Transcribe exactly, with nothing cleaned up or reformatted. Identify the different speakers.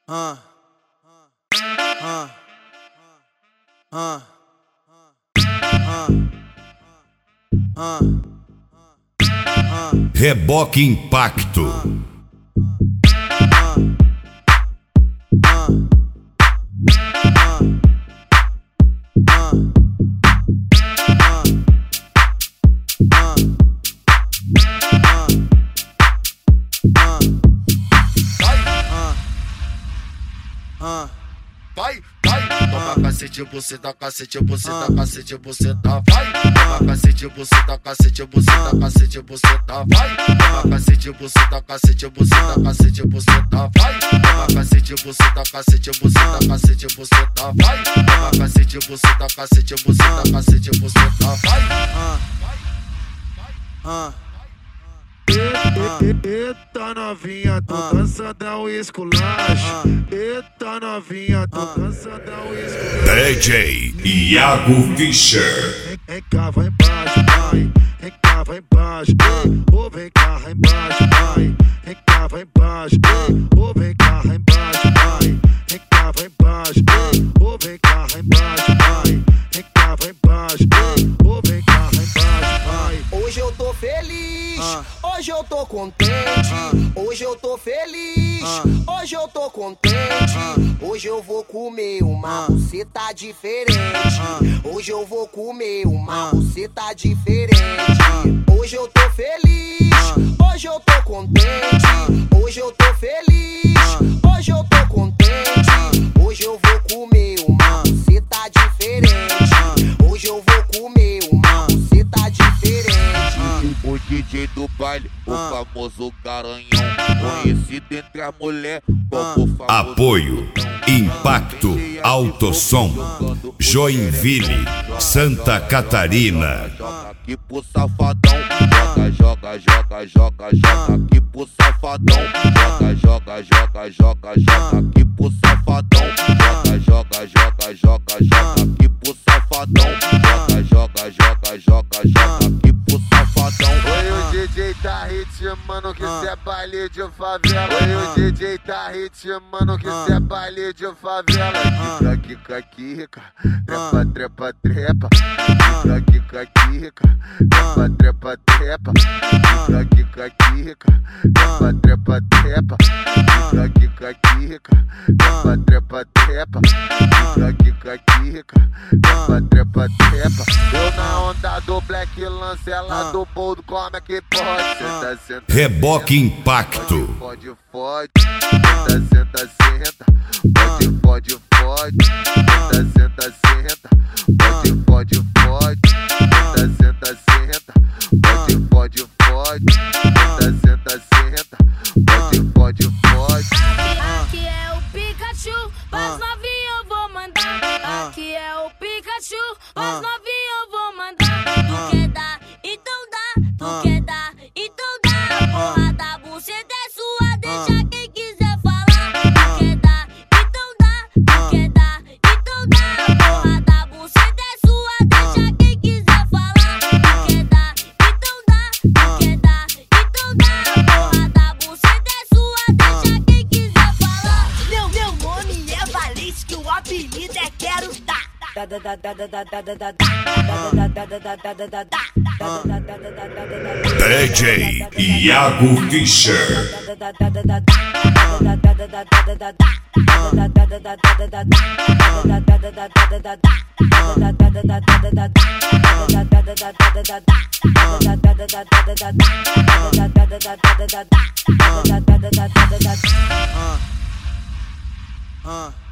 Speaker 1: Uh, uh, uh, uh, uh, uh,
Speaker 2: Reboque Impacto.
Speaker 3: Vai, vai, toma cacete, você dá cacete, você dá cacete, você dá, vai. Toma cacete, você dá cacete, você dá cacete, você dá, vai. Toma cacete, você dá cacete, você dá cacete, você dá, vai. Toma cacete, você dá cacete, você dá cacete, você dá, vai. Toma cacete, você dá cacete, você dá cacete, você dá, vai.
Speaker 1: uh.
Speaker 4: Eita novinha, tô dançando é o esculacho. Eita novinha, tô dançando é o esculacho.
Speaker 2: D J Iago Fischer.
Speaker 4: Vem cá, vai embaixo, vai. Vem cá, vai embaixo, ô vem cá, vai embaixo, vai. Vem cá, vai embaixo, ô vem cá, vai embaixo, vai. Vem cá, vai embaixo, ô vem cá, vai embaixo, vai. Vem cá, vai embaixo, ô vem cá, vai embaixo, vai.
Speaker 5: Hoje eu tô feliz, hoje eu tô contente, hoje eu tô feliz, hoje eu tô contente, hoje eu vou comer uma buceta diferente, hoje eu vou comer uma buceta diferente, hoje eu tô feliz, hoje eu tô contente, hoje eu tô feliz, hoje eu tô contente, hoje eu vou comer uma buceta diferente, hoje eu vou comer uma buceta diferente.
Speaker 3: O D J do baile, o famoso Garanhão, conhecido entre as mulheres como o famoso
Speaker 2: Apoio Impacto Autosom, Joinville, Santa Catarina.
Speaker 3: Joga aqui pro safadão, joga, joga, joga, joga, joga aqui pro safadão, joga, joga, joga, joga, joga aqui pro safadão, joga, joga, joga, joga, joga aqui pro safadão, joga, joga, joga, joga, joga aqui pro safadão.
Speaker 4: Oi, o D J tá ritmando que cê é baile de favela. Oi, o D J tá ritmando que cê é baile de favela. Kika, kika, kika, trepa, trepa, trepa. Kika, kika, kika, trepa, trepa, trepa. Kika, kika, kika, trepa, trepa, trepa. Kika, kika, kika, trepa, trepa, trepa. Kika, kika, kika, trepa, trepa, trepa. Eu na onda do Black Lance, ela do boldo, como é que pode? Senta, senta,
Speaker 2: Reboque Impacto.
Speaker 4: Fode, fode, senta, senta, senta. Fode, fode, fode, senta, senta, senta. Fode, fode, fode, senta, senta, senta. Fode, fode, fode, senta, senta, senta. Fode, fode, fode.
Speaker 6: Aqui é o Pikachu, pras novinha eu vou mandar. Aqui é o Pikachu, pras novinha eu vou mandar. Tu quer dar, então dá. Tu quer dar, então dá. A porra da buceta é sua, deixa quem quiser falar. Tu quer dar, então dá. Tu quer dar, então dá. A porra da buceta é sua, deixa quem quiser falar. Tu quer dar, então dá. Tu quer dar, então dá. A porra da buceta é sua, deixa quem quiser falar. Meu, meu nome é Valente, que o apelido é Quero Dar.
Speaker 2: D J Iago Fischer.
Speaker 1: Uh, uh.